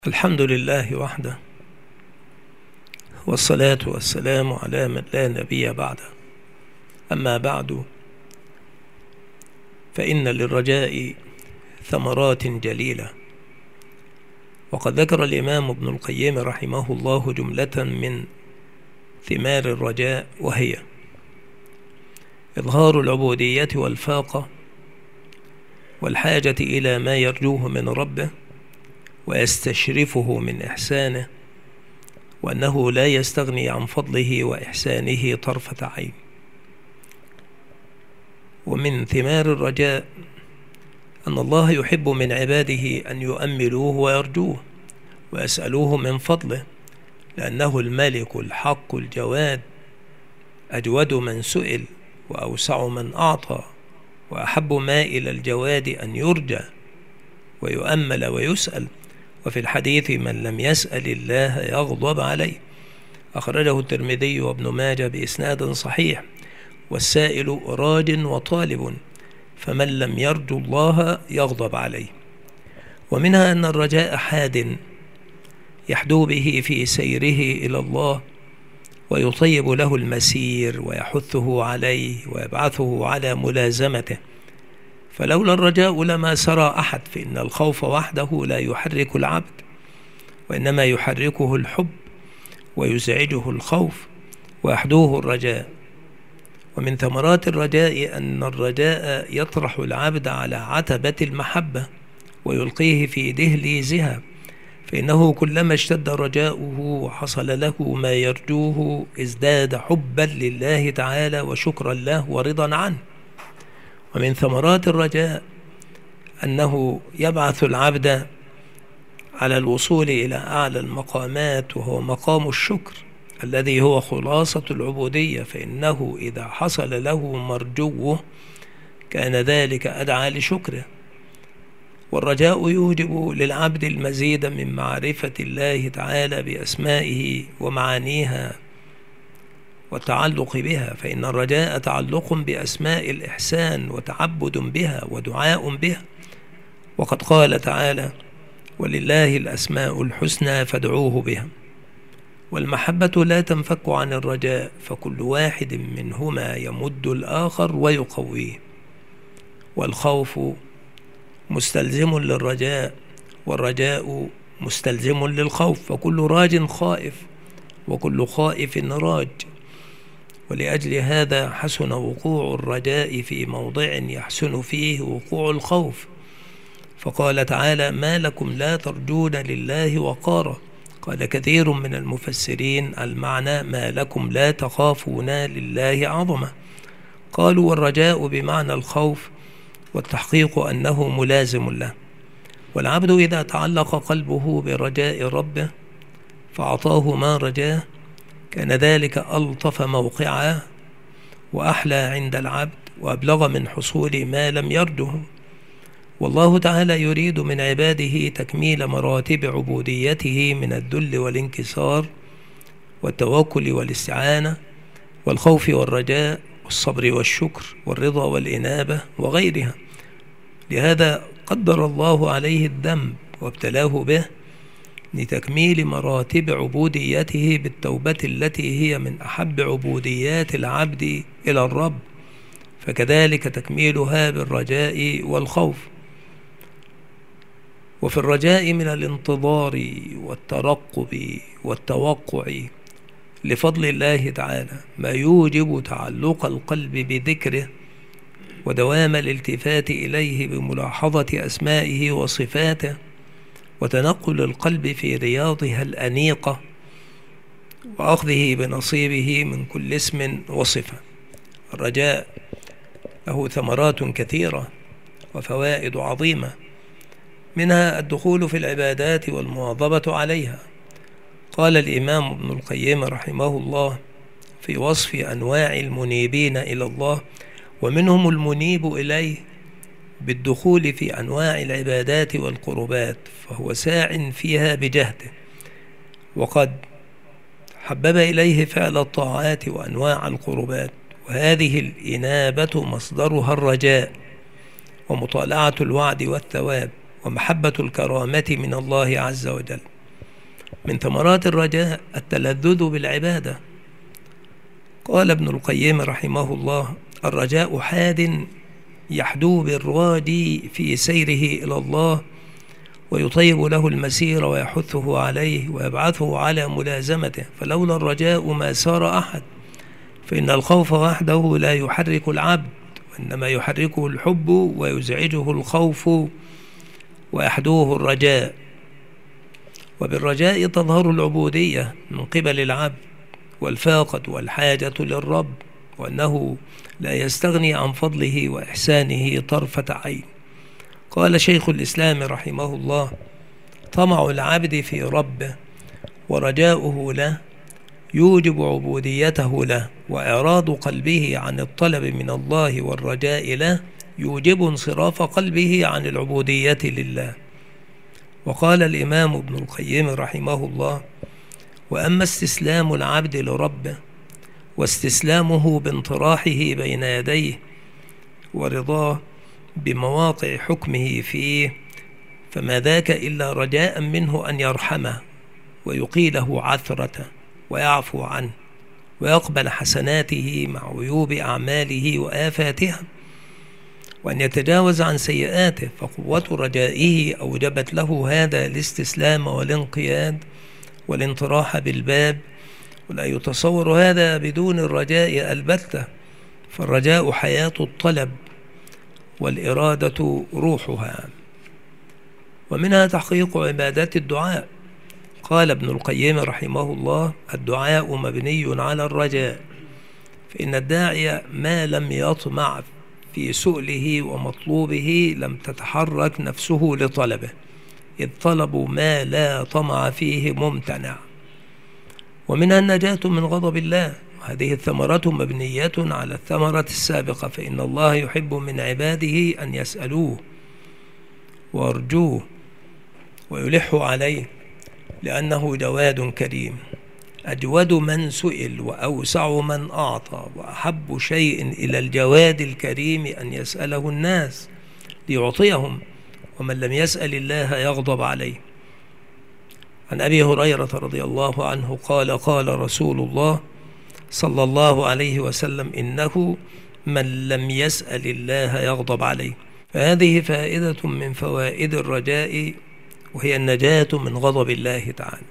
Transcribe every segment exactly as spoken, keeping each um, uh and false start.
الحمد لله وحده، والصلاة والسلام على من لا نبي بعده. أما بعد، فإن للرجاء ثمرات جليلة. وقد ذكر الإمام ابن القيم رحمه الله جملة من ثمار الرجاء، وهي إظهار العبودية والفاقة والحاجة إلى ما يرجوه من ربه ويستشرفه من إحسانه، وأنه لا يستغني عن فضله وإحسانه طرفة عين. ومن ثمار الرجاء أن الله يحب من عباده أن يؤملوه ويرجوه ويسألوه من فضله، لأنه الملك الحق الجواد، أجود من سئل وأوسع من أعطى، وأحب ما إلى الجواد أن يرجى ويؤمل ويسأل. وفي الحديث: من لم يسأل الله يغضب عليه، أخرجه الترمذي وابن ماجه بإسناد صحيح. والسائل راج وطالب، فمن لم يرجو الله يغضب عليه. ومنها أن الرجاء حاد يحدو به في سيره إلى الله، ويطيب له المسير ويحثه عليه ويبعثه على ملازمته. فلولا الرجاء لما سرى أحد، فإن الخوف وحده لا يحرك العبد، وإنما يحركه الحب ويزعجه الخوف ويحدوه الرجاء. ومن ثمرات الرجاء أن الرجاء يطرح العبد على عتبة المحبة ويلقيه في دهليزها، فإنه كلما اشتد رجاؤه وحصل له ما يرجوه ازداد حبا لله تعالى وشكرا له ورضا عنه. ومن ثمرات الرجاء أنه يبعث العبد على الوصول إلى أعلى المقامات، وهو مقام الشكر الذي هو خلاصة العبودية، فإنه إذا حصل له مرجوه كان ذلك أدعى لشكره. والرجاء يوجب للعبد المزيد من معرفة الله تعالى بأسمائه ومعانيها والتعلق بها، فإن الرجاء تعلق بأسماء الإحسان وتعبد بها ودعاء بها. وقد قال تعالى: ولله الأسماء الحسنى فادعوه بها. والمحبة لا تنفك عن الرجاء، فكل واحد منهما يمد الآخر ويقويه. والخوف مستلزم للرجاء، والرجاء مستلزم للخوف، فكل راج خائف وكل خائف راج. ولأجل هذا حسن وقوع الرجاء في موضع يحسن فيه وقوع الخوف، فقال تعالى: ما لكم لا ترجون لله وقارا. قال كثير من المفسرين: المعنى ما لكم لا تخافون لله عظمة. قالوا: والرجاء بمعنى الخوف، والتحقيق أنه ملازم له. والعبد إذا تعلق قلبه برجاء ربه فأعطاه ما رجاه، كان ذلك ألطف موقعا وأحلى عند العبد وأبلغ من حصول ما لم يرجه. والله تعالى يريد من عباده تكميل مراتب عبوديته من الذل والانكسار والتوكل والاستعانة والخوف والرجاء والصبر والشكر والرضا والإنابة وغيرها. لهذا قدر الله عليه الذنب وابتلاه به لتكميل مراتب عبوديته بالتوبة التي هي من أحب عبوديات العبد إلى الرب، فكذلك تكميلها بالرجاء والخوف. وفي الرجاء من الانتظار والترقب والتوقع لفضل الله تعالى ما يوجب تعلق القلب بذكره ودوام الالتفات إليه بملاحظة أسمائه وصفاته، وتنقل القلب في رياضها الأنيقة وأخذه بنصيبه من كل اسم وصفة. الرجاء له ثمرات كثيرة وفوائد عظيمة، منها الدخول في العبادات والمواظبة عليها. قال الإمام ابن القيم رحمه الله في وصف أنواع المنيبين إلى الله: ومنهم المنيب إليه بالدخول في أنواع العبادات والقربات، فهو ساع فيها بجهده، وقد حبب إليه فعل الطاعات وأنواع القربات. وهذه الإنابة مصدرها الرجاء ومطالعة الوعد والثواب ومحبة الكرامة من الله عز وجل. من ثمرات الرجاء التلذذ بالعبادة. قال ابن القيم رحمه الله: الرجاء حاد يحدو بالراجي في سيره إلى الله، ويطيب له المسير ويحثه عليه ويبعثه على ملازمته، فلولا الرجاء ما سار أحد، فإن الخوف وحده لا يحرك العبد، وإنما يحركه الحب ويزعجه الخوف ويحدوه الرجاء. وبالرجاء تظهر العبودية من قبل العبد والفاقة والحاجة للرب، وأنه لا يستغني عن فضله وإحسانه طرفة عين. قال شيخ الإسلام رحمه الله: طمع العبد في ربه ورجاؤه له يوجب عبوديته له، وإعراض قلبه عن الطلب من الله والرجاء له يوجب انصراف قلبه عن العبودية لله. وقال الإمام ابن القيم رحمه الله: وأما استسلام العبد لربه واستسلامه بانطراحه بين يديه ورضاه بمواقع حكمه فيه، فما ذاك إلا رجاء منه أن يرحمه ويقيله عثرته ويعفو عنه ويقبل حسناته مع عيوب أعماله وآفاتها، وأن يتجاوز عن سيئاته. فقوة رجائه أوجبت له هذا الاستسلام والانقياد والانطراح بالباب، ولا يتصور هذا بدون الرجاء البتة، فالرجاء حياة الطلب والإرادة روحها، ومنها تحقيق عبادة الدعاء. قال ابن القيم رحمه الله: الدعاء مبني على الرجاء، فإن الداعي ما لم يطمع في سؤله ومطلوبه لم تتحرك نفسه لطلبه، إذ طلب ما لا طمع فيه ممتنع. ومنها النجاة من غضب الله، وهذه الثمرة مبنية على الثمرة السابقة، فإن الله يحب من عباده أن يسألوه ويرجوه ويلحوا عليه، لأنه جواد كريم، أجود من سئل وأوسع من أعطى، وأحب شيء إلى الجواد الكريم أن يسأله الناس ليعطيهم، ومن لم يسأل الله يغضب عليه. عن أبي هريرة رضي الله عنه قال: قال رسول الله صلى الله عليه وسلم: إنه من لم يسأل الله يغضب عليه. فهذه فائدة من فوائد الرجاء، وهي النجاة من غضب الله تعالى.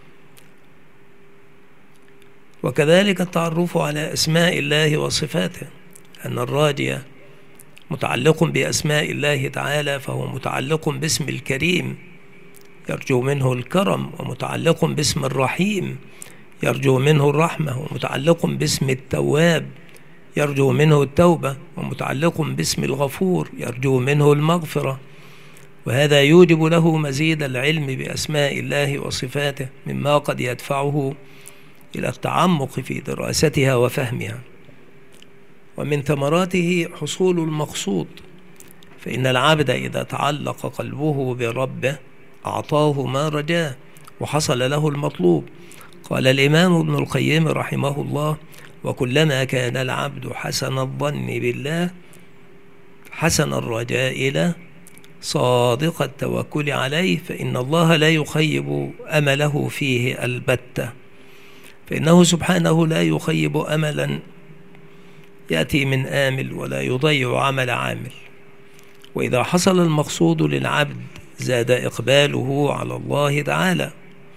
وكذلك التعرف على أسماء الله وصفاته، أن الراجي متعلق بأسماء الله تعالى، فهو متعلق باسم الكريم يرجو منه الكرم، ومتعلق باسم الرحيم يرجو منه الرحمة، ومتعلق باسم التواب يرجو منه التوبة، ومتعلق باسم الغفور يرجو منه المغفرة. وهذا يوجب له مزيد العلم بأسماء الله وصفاته، مما قد يدفعه إلى التعمق في دراستها وفهمها. ومن ثمراته حصول المقصود، فإن العبد إذا تعلق قلبه بربه أعطاه ما رجاه وحصل له المطلوب. قال الإمام ابن القيم رحمه الله: وكلما كان العبد حسن الظن بالله حسن الرجاء له صادق التوكل عليه، فإن الله لا يخيب أمله فيه البتة، فإنه سبحانه لا يخيب أملا يأتي من آمل ولا يضيع عمل عامل. وإذا حصل المقصود للعبد زاد إقباله على الله تعالى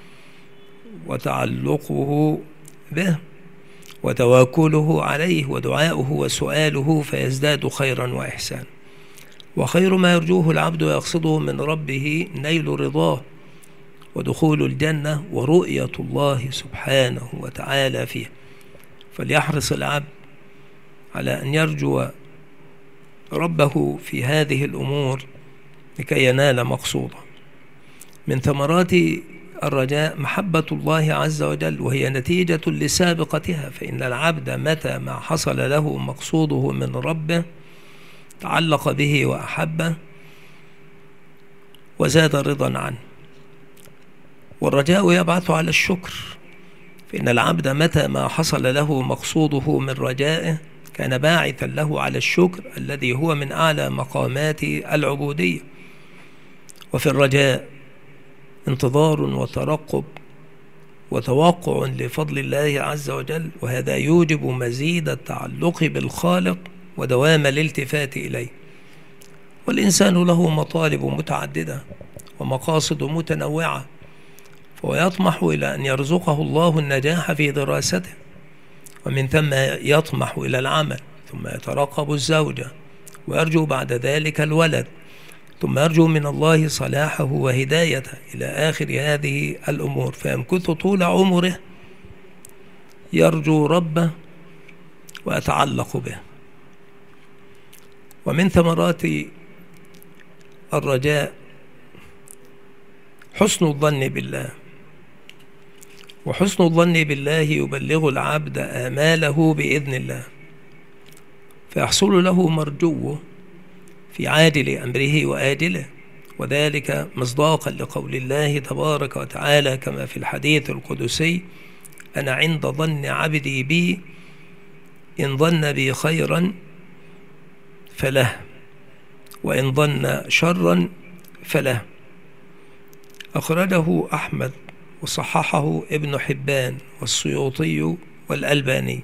وتعلقه به وتواكله عليه ودعاؤه وسؤاله، فيزداد خيرا وإحسانا. وخير ما يرجوه العبد ويقصده من ربه نيل رضاه ودخول الجنة ورؤية الله سبحانه وتعالى فيه، فليحرص العبد على أن يرجو ربه في هذه الأمور لكي ينال مقصوده. من ثمرات الرجاء محبة الله عز وجل، وهي نتيجة لسابقتها، فإن العبد متى ما حصل له مقصوده من ربه تعلق به وأحبه وزاد رضا عنه. والرجاء يبعث على الشكر، فإن العبد متى ما حصل له مقصوده من رجائه كان باعثا له على الشكر الذي هو من أعلى مقامات العبودية. وفي الرجاء انتظار وترقب وتوقع لفضل الله عز وجل، وهذا يوجب مزيد التعلق بالخالق ودوام الالتفات إليه. والإنسان له مطالب متعددة ومقاصد متنوعة، فهو يطمح إلى أن يرزقه الله النجاح في دراسته، ومن ثم يطمح إلى العمل، ثم يترقب الزوجة، ويرجو بعد ذلك الولد، ثم يرجو من الله صلاحه وهدايته إلى آخر هذه الأمور، فيمكث طول عمره يرجو ربه ويتعلق به. ومن ثمرات الرجاء حسن الظن بالله، وحسن الظن بالله يبلغ العبد آماله بإذن الله، فيحصل له مرجوه في عاجل أمره وآجله، وذلك مصداقا لقول الله تبارك وتعالى كما في الحديث القدسي: أنا عند ظن عبدي بي، إن ظن بي خيرا فله، وإن ظن شرا فله. أخرجه أحمد وصححه ابن حبان والسيوطي والألباني.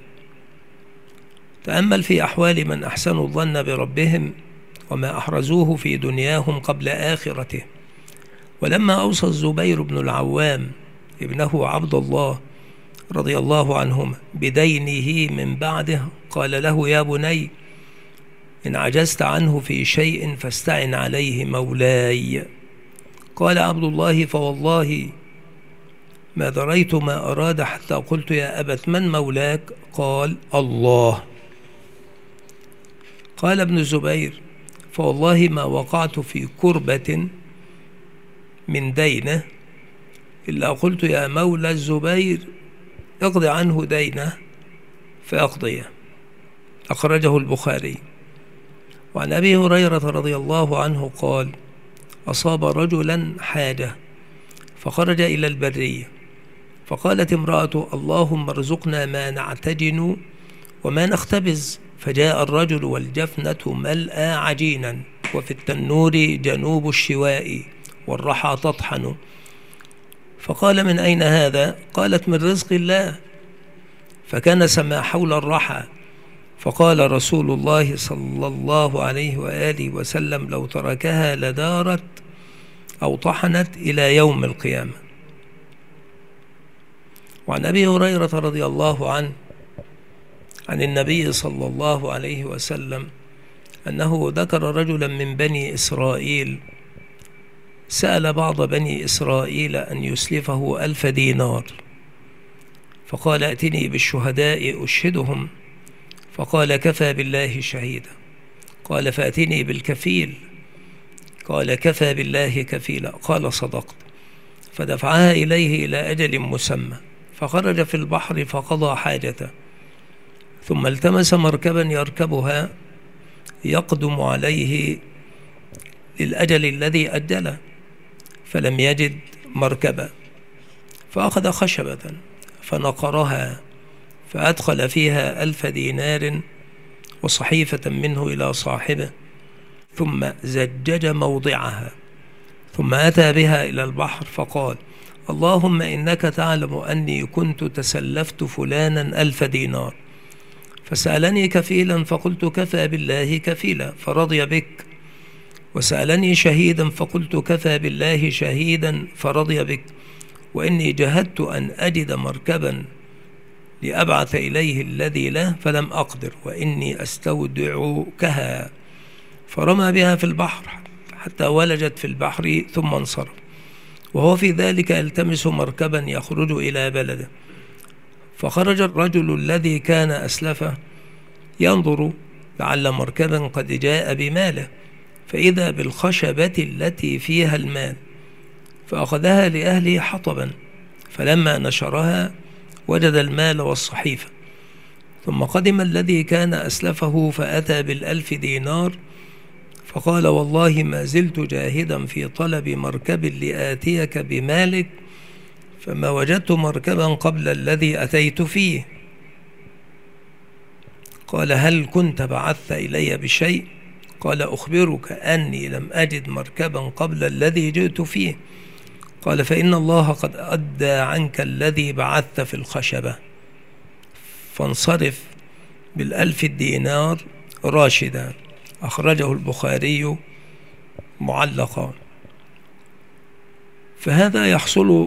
تأمل في أحوال من أحسنوا الظن بربهم وما أحرزوه في دنياهم قبل آخرته. ولما أوصى الزبير بن العوام ابنه عبد الله رضي الله عنهما بدينه من بعده قال له: يا بني، إن عجزت عنه في شيء فاستعن عليه مولاي. قال عبد الله: فوالله ما دريت ما أراد حتى قلت: يا أبت من مولاك؟ قال: الله. قال ابن الزبير: فوالله ما وقعت في كربة من دينه إلا قلت: يا مولى الزبير اقضي عنه دينه فأقضيه. أخرجه البخاري. وعن أبي هريرة رضي الله عنه قال: أصاب رجلا حاجة فخرج إلى البرية، فقالت امرأة: اللهم ارزقنا ما نعتجن وما نختبز. فجاء الرجل والجفنة ملأى عجينا، وفي التنور جنوب الشواء، والرحى تطحن. فقال: من أين هذا؟ قالت: من رزق الله. فكنس ما حول الرحى، فقال رسول الله صلى الله عليه وآله وسلم: لو تركها لدارت أو طحنت إلى يوم القيامة. وعن أبي هريرة رضي الله عنه عن النبي صلى الله عليه وسلم أنه ذكر رجلا من بني إسرائيل سأل بعض بني إسرائيل أن يسلفه ألف دينار، فقال: ائتني بالشهداء أشهدهم. فقال: كفى بالله شهيدا. قال: فأتني بالكفيل. قال: كفى بالله كفيلا. قال: صدقت. فدفعها إليه إلى أجل مسمى، فخرج في البحر فقضى حاجته، ثم التمس مركبا يركبها يقدم عليه للأجل الذي أجله، فلم يجد مركبا، فأخذ خشبة فنقرها فأدخل فيها ألف دينار وصحيفة منه إلى صاحبه، ثم زجج موضعها، ثم أتى بها إلى البحر فقال: اللهم إنك تعلم أني كنت تسلفت فلانا ألف دينار، فسألني كفيلا فقلت: كفى بالله كفيلا، فرضي بك. وسألني شهيدا فقلت: كفى بالله شهيدا، فرضي بك. وإني جهدت أن أجد مركبا لأبعث إليه الذي له فلم أقدر، وإني أستودعكها. فرمى بها في البحر حتى ولجت في البحر ثم انصرف، وهو في ذلك يلتمس مركبا يخرج إلى بلده. فخرج الرجل الذي كان أسلفه ينظر لعل مركبا قد جاء بماله، فإذا بالخشبة التي فيها المال، فأخذها لأهله حطبا، فلما نشرها وجد المال والصحيفة. ثم قدم الذي كان أسلفه فأتى بالألف دينار، فقال: والله ما زلت جاهدا في طلب مركب لآتيك بمالك، فما وجدت مركبا قبل الذي أتيت فيه. قال: هل كنت بعثت إلي بشيء؟ قال: أخبرك أني لم أجد مركبا قبل الذي جئت فيه. قال: فإن الله قد أدى عنك الذي بعثت في الخشبة، فانصرف بالألف الدينار راشدا. أخرجه البخاري معلقا. فهذا يحصل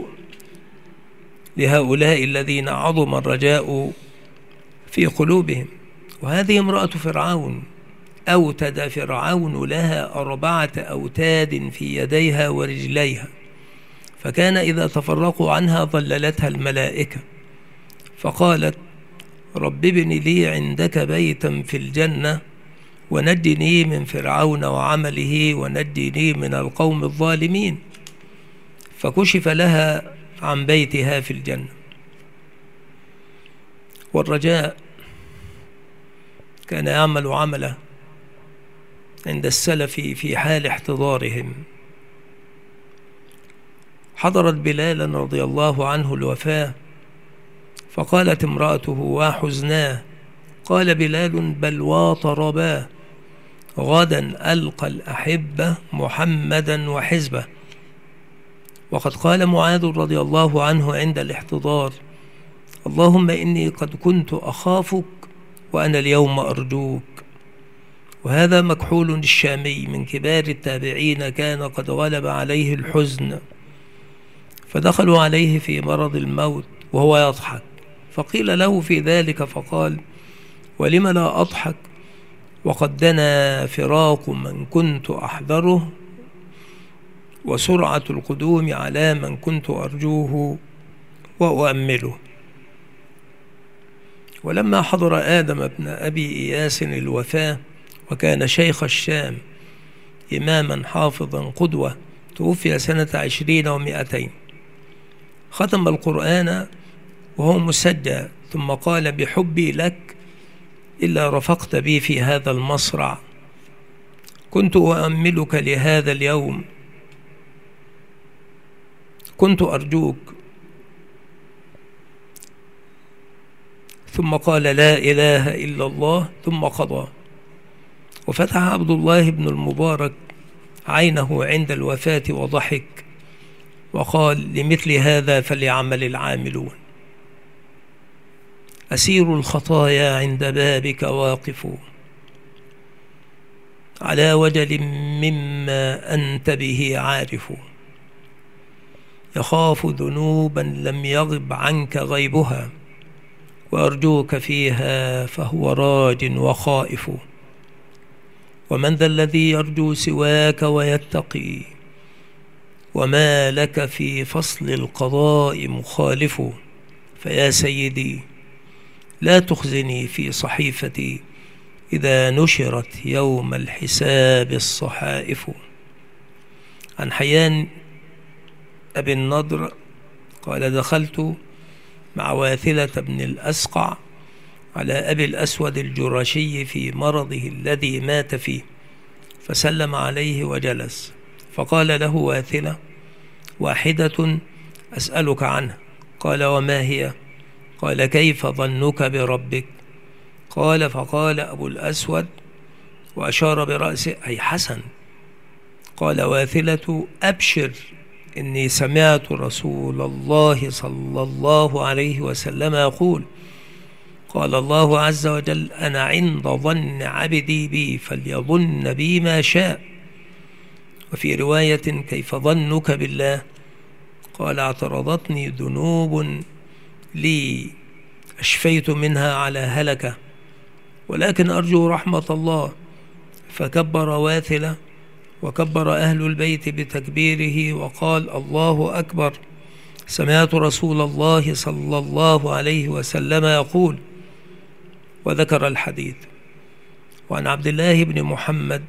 لهؤلاء الذين عظم الرجاء في قلوبهم. وهذه امرأة فرعون، أوتد فرعون لها أربعة أوتاد في يديها ورجليها، فكان إذا تفرقوا عنها ظللتها الملائكة، فقالت: رب ابن لي عندك بيتا في الجنة ونجني من فرعون وعمله ونجني من القوم الظالمين. فكشف لها عن بيتها في الجنة. والرجاء كان يعمل عمله عند السلف في حال احتضارهم. حضرت بلالا رضي الله عنه الوفاة، فقالت امرأته وحزناه، قال بلال: بل واطرباه، غدا ألقى الأحبة محمدا وحزبه. وقد قال معاذ رضي الله عنه عند الاحتضار: اللهم إني قد كنت أخافك وأنا اليوم أرجوك. وهذا مكحول الشامي من كبار التابعين، كان قد غلب عليه الحزن، فدخلوا عليه في مرض الموت وهو يضحك، فقيل له في ذلك فقال: ولم لا أضحك وقد دنا فراق من كنت أحذره وسرعة القدوم على من كنت أرجوه وأؤمله. ولما حضر آدم بن أبي إياس الوفاة، وكان شيخ الشام إماما حافظا قدوة، توفي سنة عشرين ومائتين، ختم القرآن وهو مسجى، ثم قال: بحبي لك إلا رفقت بي في هذا المصرع، كنت أؤملك لهذا اليوم، كنت أرجوك. ثم قال: لا إله إلا الله، ثم قضى. وفتح عبد الله بن المبارك عينه عند الوفاة وضحك وقال: لمثل هذا فليعمل العاملون. أسير الخطايا عند بابك واقف، على وجل مما أنت به عارف، يخاف ذنوبا لم يغب عنك غيبها، وأرجوك فيها فهو راج وخائف. ومن ذا الذي يرجو سواك ويتقي، وما لك في فصل القضاء مخالف. فيا سيدي لا تخزني في صحيفتي، إذا نشرت يوم الحساب الصحائف. عن حيان أبي النضر قال: دخلت مع واثلة بن الأسقع على أبي الأسود الجرشي في مرضه الذي مات فيه، فسلم عليه وجلس، فقال له واثلة: واحدة أسألك عنها. قال: وما هي؟ قال: كيف ظنك بربك؟ قال: فقال أبو الأسود وأشار برأسه: أي حسن. قال واثلة: أبشر، إني سمعت رسول الله صلى الله عليه وسلم يقول: قال الله عز وجل: أنا عند ظن عبدي بي فليظن بي ما شاء. وفي رواية: كيف ظنك بالله؟ قال: اعترضتني ذنوب لي أشفيت منها على هلكة، ولكن أرجو رحمة الله. فكبر واثلة وكبر أهل البيت بتكبيره وقال: الله أكبر، سمعت رسول الله صلى الله عليه وسلم يقول، وذكر الحديث. وعن عبد الله بن محمد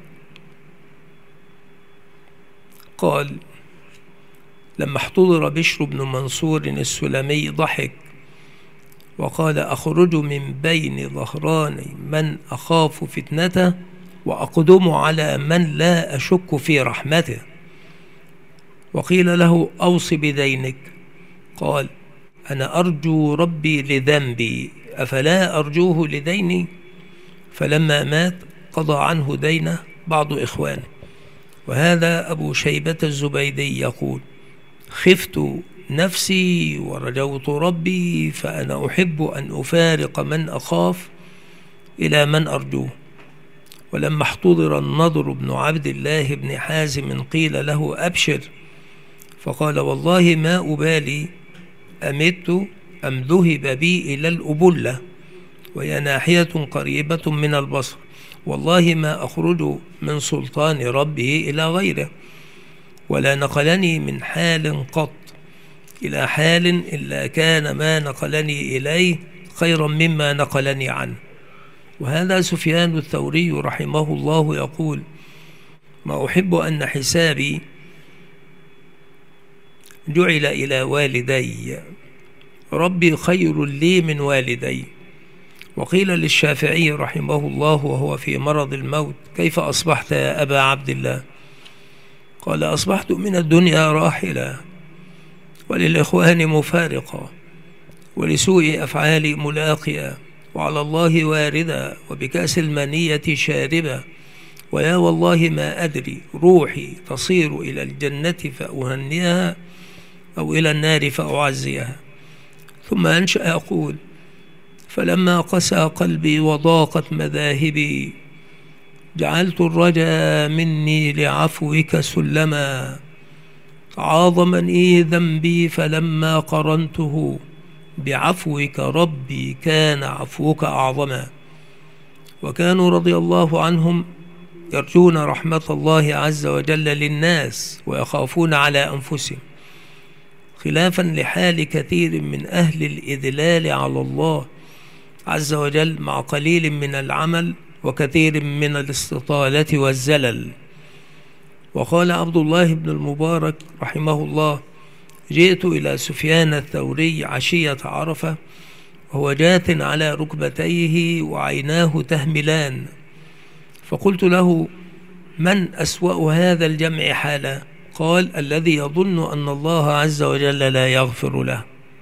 قال: لما احتضر بشر بن منصور السلمي ضحك وقال: أخرج من بين ظهراني من أخاف فتنته، وأقدم على من لا أشك في رحمته. وقيل له: أوص بدينك. قال: أنا أرجو ربي لذنبي، أفلا أرجوه لديني؟ فلما مات قضى عنه دينه بعض إخوانه. وهذا أبو شيبة الزبيدي يقول: خفت نفسي ورجوت ربي، فأنا أحب أن أفارق من أخاف إلى من أرجوه. ولما احتضر النضر بن عبد الله بن حازم قيل له أبشر، فقال والله ما أبالي أمت أم ذهب بي إلى الأبلة، وهي ناحية قريبة من البصر، والله ما أخرج من سلطان ربه إلى غيره، ولا نقلني من حال قط إلى حال إلا كان ما نقلني إليه خيرا مما نقلني عنه. وهذا سفيان الثوري رحمه الله يقول: ما أحب أن حسابي جعل إلى والدي، ربي خير لي من والدي. وقيل للشافعي رحمه الله وهو في مرض الموت: كيف أصبحت يا أبا عبد الله؟ قال: أصبحت من الدنيا راحلا، وللإخوان مفارقا، ولسوء أفعالي ملاقيا، وعلى الله واردا، وبكأس المنية شاربا، ويا والله ما أدري روحي تصير إلى الجنة فأهنيها أو إلى النار فأعزيها. ثم أنشأ يقول: فلما قسى قلبي وضاقت مذاهبي، جعلت الرجا مني لعفوك سلما، عاظمني ذنبي فلما قرنته بعفوك ربي كان عفوك أعظما. وكانوا رضي الله عنهم يرجون رحمة الله عز وجل للناس ويخافون على أنفسهم، خلافا لحال كثير من أهل الإذلال على الله عز وجل مع قليل من العمل وكثير من الاستطالة والزلل. وقال عبد الله بن المبارك رحمه الله: جئت إلى سفيان الثوري عشية عرفة وهو جاث على ركبتيه وعيناه تهملان، فقلت له: من أسوأ هذا الجمع حالا؟ قال: الذي يظن أن الله عز وجل لا يغفر له،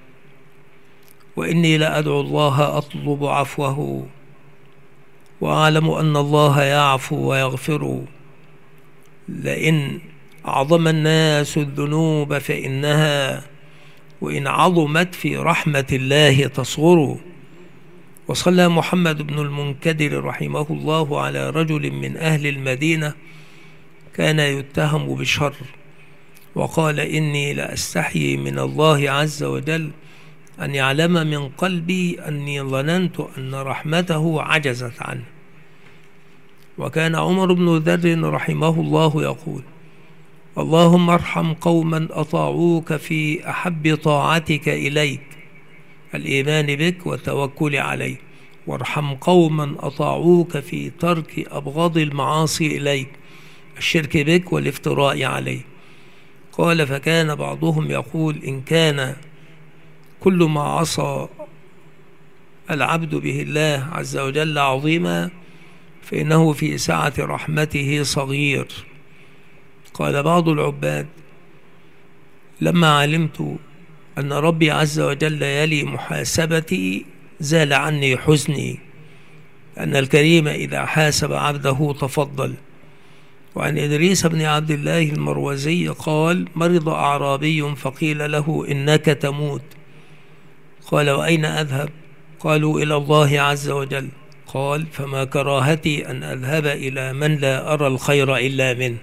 وإني لأدعو الله أطلب عفوه، وأعلم أن الله يعفو ويغفر، لئن أعظم الناس الذنوب فإنها وإن عظمت في رحمة الله تصغر. وصلى محمد بن المنكدر رحمه الله على رجل من أهل المدينة كان يتهم بالشر، وقال: إني لأستحيي من الله عز وجل أن يعلم من قلبي أني ظننت أن رحمته عجزت عنه. وكان عمر بن ذر رحمه الله يقول: اللهم ارحم قوما أطاعوك في أحب طاعتك إليك، الإيمان بك والتوكل عليك، وارحم قوما أطاعوك في ترك أبغض المعاصي إليك، الشرك بك والافتراء عليه. قال: فكان بعضهم يقول: إن كان كل ما عصى العبد به الله عز وجل عظيما فإنه في سعة رحمته صغير. قال بعض العباد: لما علمت أن ربي عز وجل يلي محاسبتي زال عني حزني، أن الكريم إذا حاسب عبده تفضل. وعن إدريس بن عبد الله المروزي قال: مرض أعرابي فقيل له: إنك تموت. قال: وأين أذهب؟ قالوا: إلى الله عز وجل. قال: فما كراهتي أن أذهب إلى من لا أرى الخير إلا منه.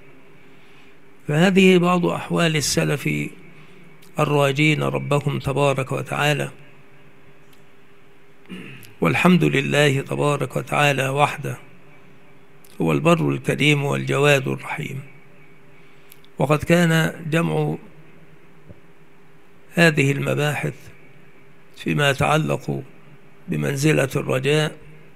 فهذه بعض أحوال السلف الراجين ربهم تبارك وتعالى، والحمد لله تبارك وتعالى وحده هو البر الكريم والجواد الرحيم. وقد كان جمع هذه المباحث فيما يتعلق بمنزلة الرجاء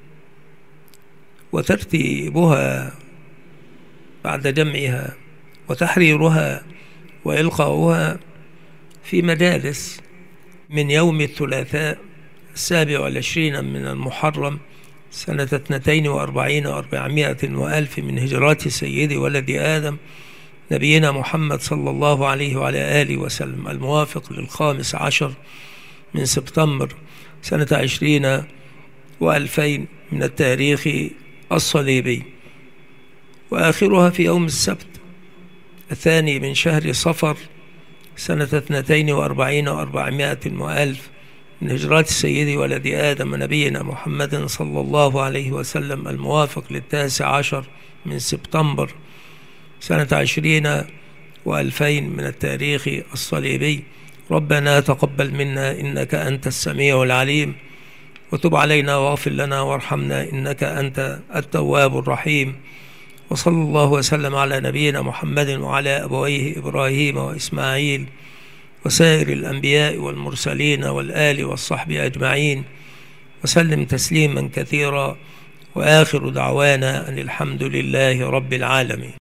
وترتيبها بعد جمعها وتحريرها وإلقاؤها في مجالس من يوم الثلاثاء السابع والعشرين من المحرم سنة اثنتين وأربعين وأربعمائة وألف من هجرات سيد ولد آدم نبينا محمد صلى الله عليه وعلى آله وسلم، الموافق للخامس عشر من سبتمبر سنة عشرين وألفين من التاريخ الصليبي، وآخرها في يوم السبت الثاني من شهر صفر سنة اثنتين وأربعين وأربعمائة وألف من هجرات سيدي ولد آدم نبينا محمد صلى الله عليه وسلم، الموافق للتاسع عشر من سبتمبر سنة عشرين وألفين من التاريخ الصليبي. ربنا تقبل منا إنك أنت السميع العليم، وتب علينا واغفر لنا وارحمنا إنك أنت التواب الرحيم. وصلى الله وسلم على نبينا محمد وعلى أبويه إبراهيم وإسماعيل وسائر الأنبياء والمرسلين والآل والصحب أجمعين، وسلم تسليما كثيرا، وآخر دعوانا أن الحمد لله رب العالمين.